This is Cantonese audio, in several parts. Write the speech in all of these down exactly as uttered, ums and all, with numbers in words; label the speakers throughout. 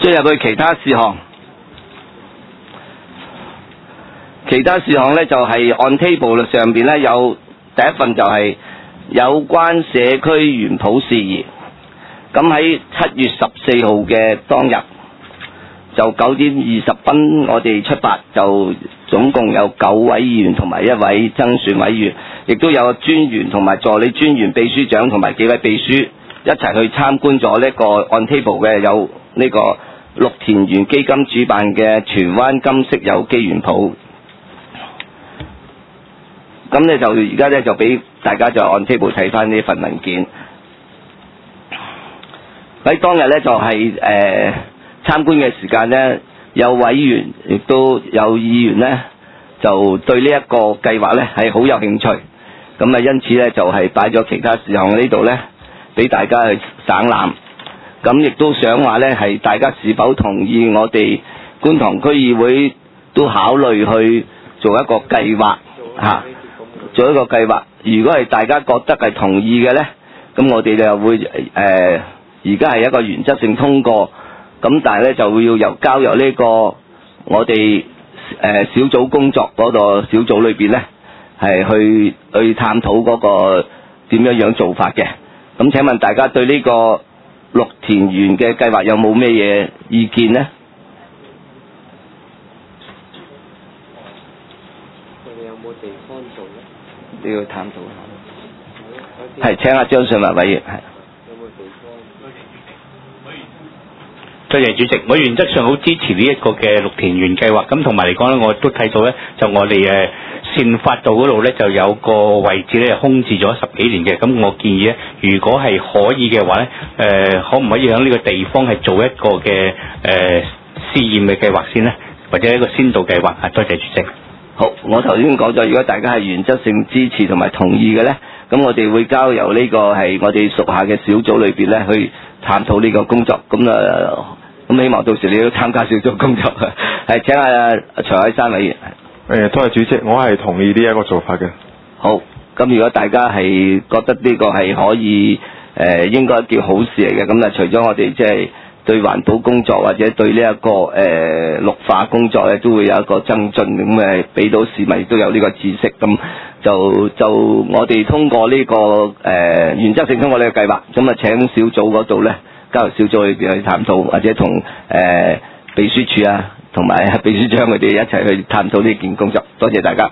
Speaker 1: 進入去其他事項。其他事項呢，就係、是、按 table 上邊呢，有第一份就係有關社區園圃事宜。咁喺七月十四號嘅當日，就九點二十分我哋出發，就總共有九位議員同埋一位增選委員，亦都有專員同埋助理專員、秘書長同埋幾位秘書一齊去參觀咗呢個按 table 嘅有呢個綠田園基金主辦嘅荃灣金色有機園圃。咁咧就而家咧就俾大家就按 table 睇翻呢份文件。喺當日咧就係、是、誒、呃、參觀嘅時間咧，有委員亦都有議員咧就對呢一個計劃咧係好有興趣，咁啊因此咧就係擺咗其他事項喺呢度咧俾大家去省覽。咁亦都想話咧係大家是否同意我哋觀塘區議會都考慮去做一個計劃嚇，做一個計劃。如果係大家覺得係同意嘅咧，咁我哋就會誒。呃而家係一個原則性通過，咁但係咧就會要由交由呢個我哋誒、呃、小組工作嗰個小組裏邊咧係去去探討嗰個點樣樣做法嘅。咁請問大家對呢個綠田園嘅計劃有冇咩嘢意見呢？
Speaker 2: 佢哋有冇地方做咧？
Speaker 1: 你要探討下。係請阿張信華委員係。
Speaker 3: 多謝主席，我原則上好支持呢一個嘅綠田園計劃，咁同埋嚟講咧，我都睇到咧，就我哋誒善發道嗰度咧就有個位置咧空置咗十幾年嘅，咁我建議咧，如果係可以嘅話咧，誒、呃、可唔可以喺呢個地方係做一個嘅誒、呃、試驗嘅計劃先咧，或者一個先導計劃啊？多謝主席。
Speaker 1: 好，我頭先講咗，如果大家係原則性支持同埋同意嘅咧，咁我哋會交由呢個係我哋屬下嘅小組裏邊咧去探討呢個工作，咁啊，咁希望到時你都參加小組工作。係請阿徐海山委員。
Speaker 4: 誒，多謝主席，我係同意呢一個做法嘅。
Speaker 1: 好，咁如果大家係覺得呢個係可以誒、呃，應該叫好事嚟嘅，咁啊，除咗我哋即係對環保工作或者對呢、這、一個誒、呃、綠化工作咧，都會有一個增進，咁誒俾到市民亦都有呢個知識，咁就就我哋通過呢、這個誒、呃、原則性通過呢個計劃，咁啊請小組嗰度咧交由小組裏邊去探討，或者同誒、呃、秘書處啊同埋秘書長佢哋一齊去探討呢件工作。多謝大家。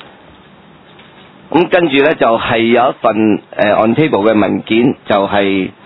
Speaker 1: 咁跟住咧就係、是、有一份誒、呃、on table 嘅文件，就係、是。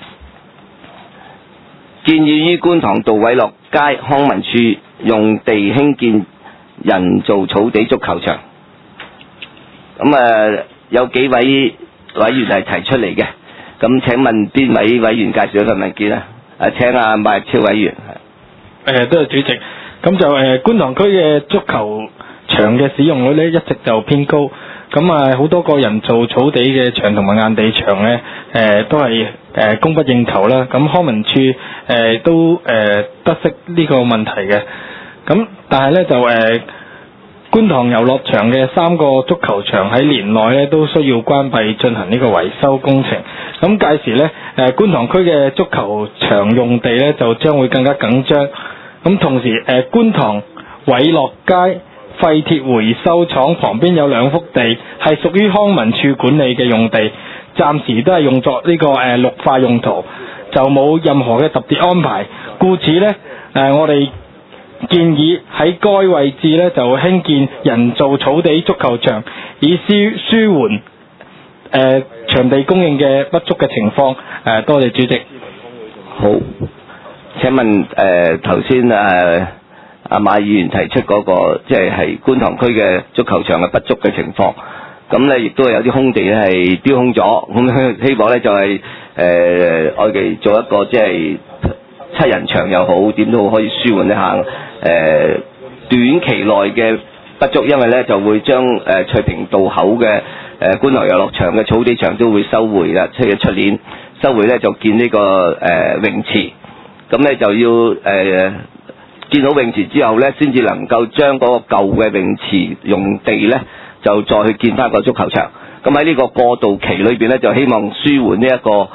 Speaker 1: 建議於觀塘道偉樂街康文署用地興建人造草地足球場。咁啊，有幾位委員係提出嚟嘅。咁請問邊位委員介紹一份文件啊？啊，請阿麥超委員。
Speaker 5: 誒，多謝主席。咁就誒，觀塘區嘅足球場嘅使用率咧，一直就偏高。咁啊，好多個人造草地嘅場同埋硬地場咧，誒、呃、都係誒、呃、供不應求啦。咁康文署誒、呃、都誒、呃、得悉呢個問題嘅。咁但係咧就誒、呃、觀塘遊樂場嘅三個足球場喺年內咧都需要關閉進行呢個維修工程。咁屆時咧誒、呃、觀塘區嘅足球場用地咧就將會更加緊張。咁同時誒、呃、觀塘偉樂街廢鐵回收廠旁邊有兩幅地係屬於康文署管理嘅用地，暫時都係用作呢、這個誒、呃、綠化用途，就冇任何嘅特別安排。故此呢，誒、呃、我哋建議喺該位置呢就興建人造草地足球場，以舒舒緩誒、呃、場地供應嘅不足嘅情況。誒、呃、多謝主席。
Speaker 1: 好，請問誒頭先誒。阿馬議員提出嗰、那個即係係觀塘區嘅足球場嘅不足嘅情況，咁咧亦都有啲空地咧係丟空咗，咁希望咧就係誒我哋做一個即係七人場又好，點都可以舒緩一下誒、呃、短期內嘅不足，因為咧就會將誒、呃、翠屏道口嘅誒、呃、觀塘遊樂場嘅草地場都會收回啦，即係出年收回咧就建呢、這個誒、呃、泳池，咁咧就要誒。呃建好泳池之後呢，先至能夠將嗰個舊嘅泳池用地呢，就再去建翻個足球場。咁喺呢個過渡期裏邊呢，就希望舒緩呢一個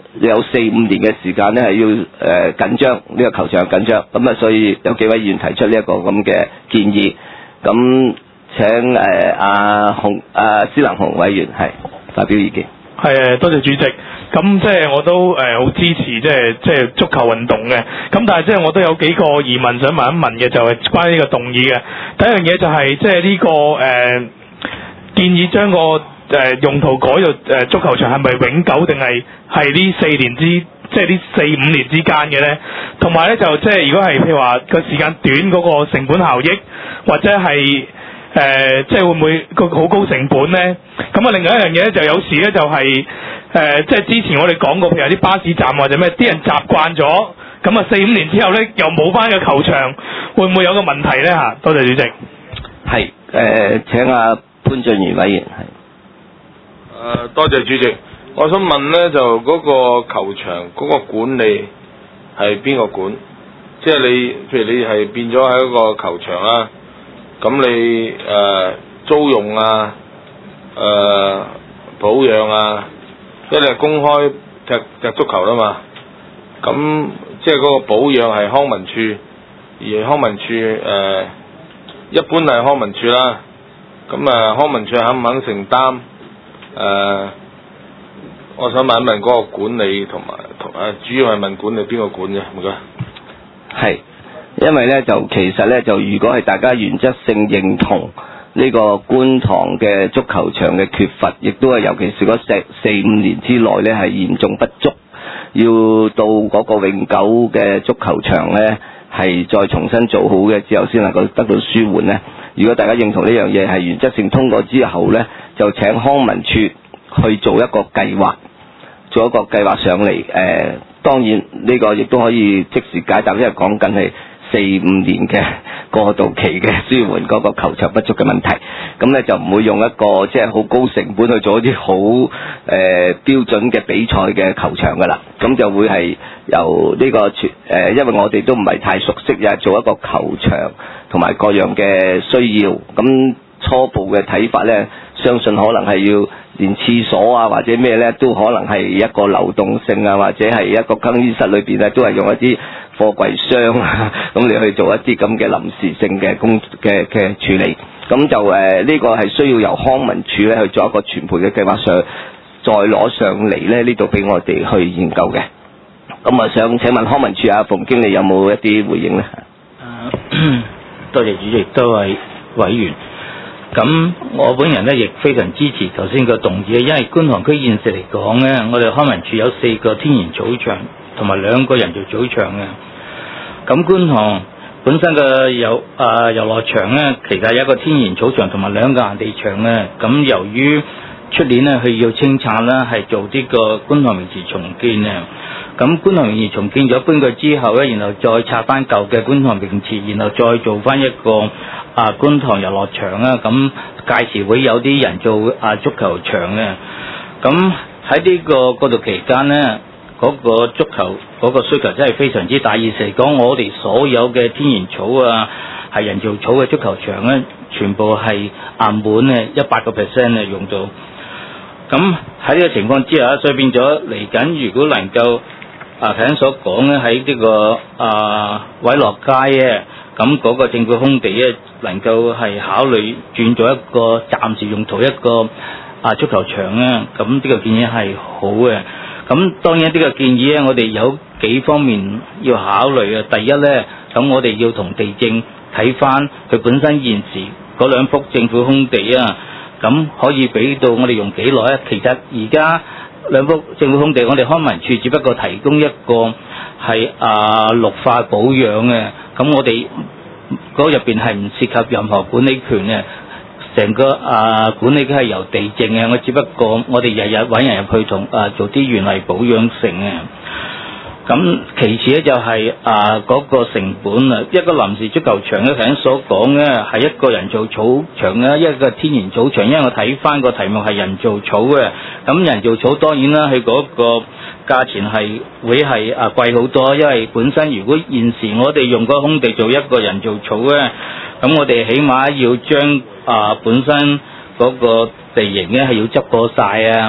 Speaker 1: 有四五年嘅時間咧係要誒、呃、緊張呢、這個球場緊張，咁啊所以有幾位議員提出呢一個咁嘅建議，咁請誒阿洪阿施能洪委員係發表意見。
Speaker 5: 係誒，多謝主席。咁即係我都誒好支持即係即係足球運動嘅。咁但係即係我都有幾個疑問想問一問嘅，就係、是、關於呢個動議嘅。第一樣嘢就係即係呢個誒、呃、建議將個誒、呃、用途改做誒足球場係咪永久定係係呢四年之即係呢四五年之間嘅咧？同埋咧就即係如果係譬如話個時間短嗰個成本效益，或者係誒、呃，即係會唔會個好高成本咧？咁啊，另外一樣嘢咧，就有時咧就係、是、誒、呃，即係之前我哋講過，譬如有啲巴士站或者咩，啲人習慣咗，咁啊四五年之後咧又冇翻個球場，會唔會有個問題咧嚇？多謝主席。
Speaker 1: 係誒、呃，請阿潘俊賢委員係。
Speaker 6: 誒、呃，多謝主席。我想問咧，就嗰個球場嗰個管理係邊個管？即係你，譬如你係變咗喺一個球場啦。咁你誒、呃、租用啊、誒、呃、保養啊，因為你係公開踢踢足球啦嘛，咁即係嗰個保養係康文署，而康文署誒、呃、一般係康文署啦，咁啊康文署肯唔肯承擔？誒、呃，我想問一問嗰個管理同埋同誒主要係問管理邊個管嘅？唔該。
Speaker 1: 係。因為咧就其實咧就如果係大家原則性認同呢個觀塘嘅足球場嘅缺乏，亦都係尤其是嗰四四五年之內咧係嚴重不足，要到嗰個永久嘅足球場咧係再重新做好嘅之後先能夠得到舒緩咧。如果大家認同呢樣嘢係原則性通過之後咧，就請康文署去做一個計劃，做一個計劃上嚟。誒、呃，當然呢個亦都可以即時解答，因為講緊係四五年嘅過渡期嘅舒緩嗰個球場不足嘅問題，咁咧就唔會用一個即係好高成本去做一啲好誒標準嘅比賽嘅球場噶啦，咁就會係由呢、這個誒、呃，因為我哋都唔係太熟悉嘅做一個球場同埋各樣嘅需要，咁初步嘅睇法咧，相信可能係要連廁所啊或者咩咧都可能係一個流動性啊，或者係一個更衣室裏邊咧都係用一啲貨櫃箱啊，咁你去做一啲咁嘅臨時性嘅工嘅嘅處理，咁就誒呢、呃這個係需要由康文署咧去做一個全盤嘅計劃上，再攞上嚟咧呢度俾我哋去研究嘅。咁啊，想請問康文署啊馮經理有冇一啲回應咧？
Speaker 3: 誒，多謝主席，多位委員。咁我本人咧亦非常支持頭先個動議，因為觀塘區現時嚟講咧，我哋康文署有四個天然草場同埋兩個人造草場嘅。咁觀塘本身嘅遊啊遊樂場咧，其實有一個天然草場同埋兩個硬地場咧。咁由於出年咧佢要清拆啦，係做呢個觀塘泳池重建啊。咁觀塘泳池重建咗搬過之後咧，然後再拆翻舊嘅觀塘泳池，然後再做翻一個啊觀塘遊樂場啊。咁屆時會有啲人做啊足球場嘅。咁喺呢個過渡期間咧，嗰個足球嗰個需求真係非常之大。而嚟講，我哋所有嘅天然草啊，係人造草嘅足球場咧，全部係壓滿咧一百個 percent 嘅用到。咁喺呢個情況之下，所以變咗嚟緊，如果能夠啊頭先所講咧，喺呢個啊偉樂街咧，咁嗰個政府空地咧，能夠係考慮轉咗一個暫時用途一個啊足球場咧，咁呢個建議係好嘅。咁當然呢個建議咧，我哋有幾方面要考慮嘅。第一咧，咁我哋要同地政睇翻佢本身現時嗰兩幅政府空地啊，咁可以俾到我哋用幾耐咧？其實而家兩幅政府空地，我哋康文署只不過提供一個係啊綠化保養嘅，咁我哋嗰入邊係唔涉及任何管理權嘅。成個啊管理都係由地政嘅，我只不過我哋日日揾人入去同啊做啲園藝保養成嘅。咁其次咧就係、是、啊嗰、那個成本啊，一個臨時足球場咧頭先所講咧係一個人造草場咧，一個天然草場，因為我睇翻個題目係人造草嘅，咁人造草當然啦，佢嗰個價錢係會係啊貴好多，因為本身如果現時我哋用嗰個空地做一個人造草咧，咁我哋起碼要將啊本身嗰個地形咧係要執過晒啊，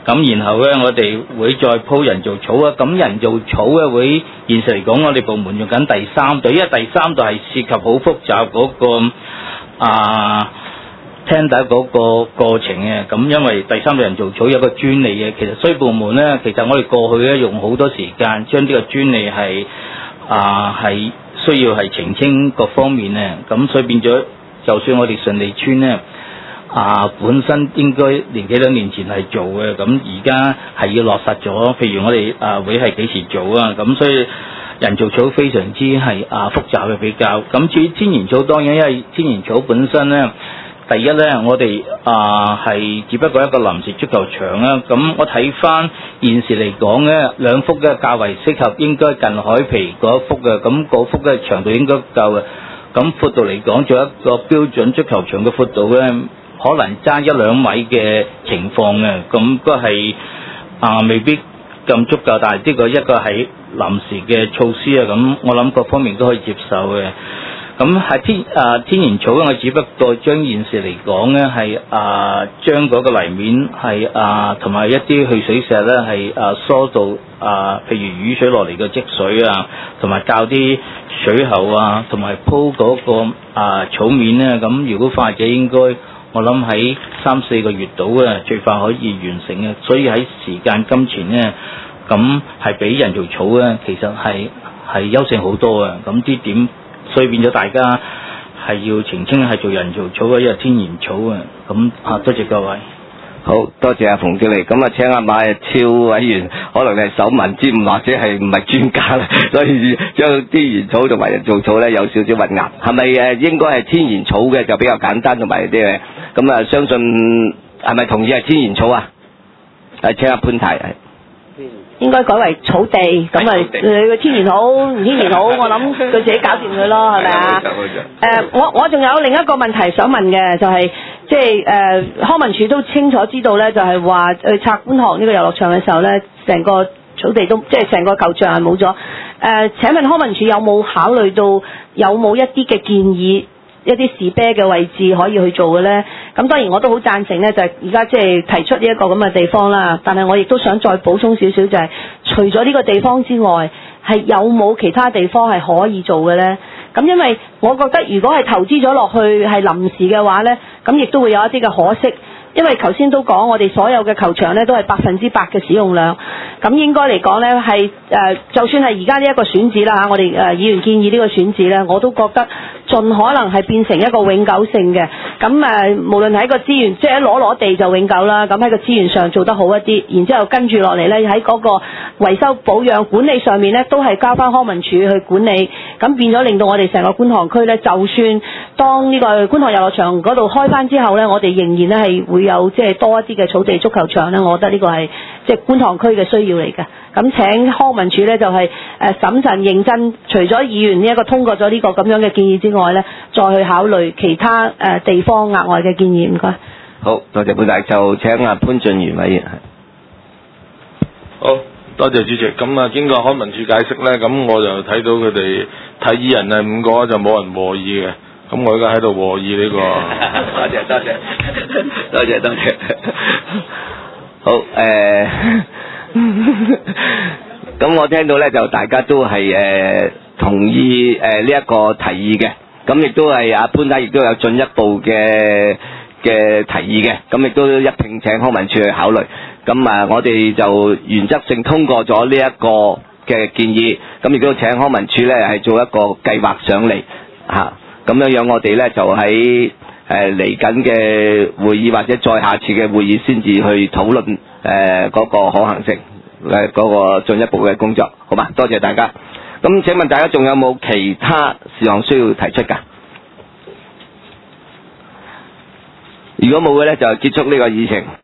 Speaker 7: 咁然後咧我哋會再鋪人造草啊。咁人造草咧會現實嚟講，我哋部門用緊第三代，因為第三代係涉及好複雜嗰個啊。聽到嗰個過程嘅，咁因為第三代人造草有個專利嘅，其實所以部門咧，其實我哋過去咧用好多時間將呢個專利係啊係需要係澄清各方面咧，咁所以變咗，就算我哋順利村咧啊本身應該年幾兩年前係做嘅，咁而家係要落實咗，譬如我哋啊會係幾時做啊，咁所以人造草非常之係啊複雜嘅比較，咁至於天然草當然因為天然草本身咧。第一咧，我哋啊係只不過一個臨時足球場啦。咁我睇翻現時嚟講咧，兩幅嘅較為適合，應該近海皮嗰一幅嘅。咁嗰幅嘅長度應該夠嘅。咁闊度嚟講，做一個標準足球場嘅闊度咧，可能爭一兩米嘅情況嘅。咁都係啊未必咁足夠，但係呢個一個係臨時嘅措施啊。咁我諗各方面都可以接受嘅。咁係天啊天然草咧，我只不過將現時嚟講咧，係啊將嗰個泥面係啊同埋一啲去水石咧係啊疏導啊，譬如雨水落嚟嘅積水啊，同埋較啲水喉啊，同埋鋪嗰個啊草面咧。咁如果快者應該我諗喺三四個月度啊，最快可以完成嘅。所以喺時間金錢咧，咁係比人造草咧，其實係係優勝好多啊。咁啲點？所以變咗大家係要澄清係做人造草嘅，因為天然草啊。咁啊，多謝各位。
Speaker 1: 好多謝阿馮經理。咁啊，請阿馬超委員，可能係手民之誤或者係唔係專家啦，所以將天然草同埋人造草咧有少少混淆。係咪誒應該係天然草嘅就比較簡單同埋啲嘅？咁啊，相信係咪同意係天然草啊？係請阿潘太係。
Speaker 8: 應該改為草地，咁啊，佢個天然好唔天然好，我諗佢自己搞掂佢咯，係咪啊？誒，我我仲有另一個問題想問嘅，就係即係誒康文署都清楚知道咧，就係話去拆觀塘呢個遊樂場嘅時候咧，成個草地都即係成個球場係冇咗。誒，請問康文署有冇考慮到有冇一啲嘅建議？一啲士啤嘅位置可以去做嘅呢？咁當然我都好贊成呢，就係而家即係提出呢一個咁嘅地方啦。但係我亦都想再補充少少，就係除咗呢個地方之外，係有冇其他地方係可以做嘅呢？咁因為我覺得如果係投資咗落去係臨時嘅話呢，咁亦都會有一啲嘅可惜。因為頭先都講，我哋所有嘅球場呢都係百分之百嘅使用量，咁應該嚟講呢係誒，就算係而家呢一個選址啦嚇，我哋誒議員建議呢個選址呢，我都覺得盡可能係變成一個永久性嘅。咁誒，無論喺個資源，即係一攞攞地就永久啦。咁喺個資源上做得好一啲，然之後跟住落嚟呢，喺嗰個維修保養管理上面呢，都係交翻康文署去管理。咁變咗令到我哋成個觀塘區呢，就算當呢個觀塘遊樂場嗰度開翻之後呢，我哋仍然呢係會有即係多一啲嘅草地足球場呢，我覺得呢個係即係觀塘區嘅需要嚟嘅。咁請康文署呢，就係誒審慎認真，除咗議員呢一個通過咗呢個咁樣嘅建議之外呢，再去考慮其他誒地方額外嘅建議。唔該。
Speaker 1: 好多謝潘大，就請阿潘俊源委員。
Speaker 6: 好多謝主席。咁啊，經過康文署解釋呢，咁我就睇到佢哋提議人係五個，就冇人和議嘅。咁我而家喺度和議呢個。
Speaker 1: 多謝多謝多謝多謝。好誒，咁、呃、我聽到咧就大家都係誒、呃、同意誒呢一個提議嘅，咁亦都係阿潘太亦都有進一步嘅嘅提議嘅，咁亦都一併請康文署去考慮。咁啊，我哋就原則性通過咗呢一個嘅建議，咁亦都請康文署咧係做一個計劃上嚟嚇。咁樣樣我哋咧就喺誒嚟緊嘅會議或者再下次嘅會議先至去討論誒嗰個可行性誒嗰個進一步嘅工作，好嘛？多謝大家。咁請問大家仲有冇其他事項需要提出㗎？如果冇嘅咧，就結束呢個議程。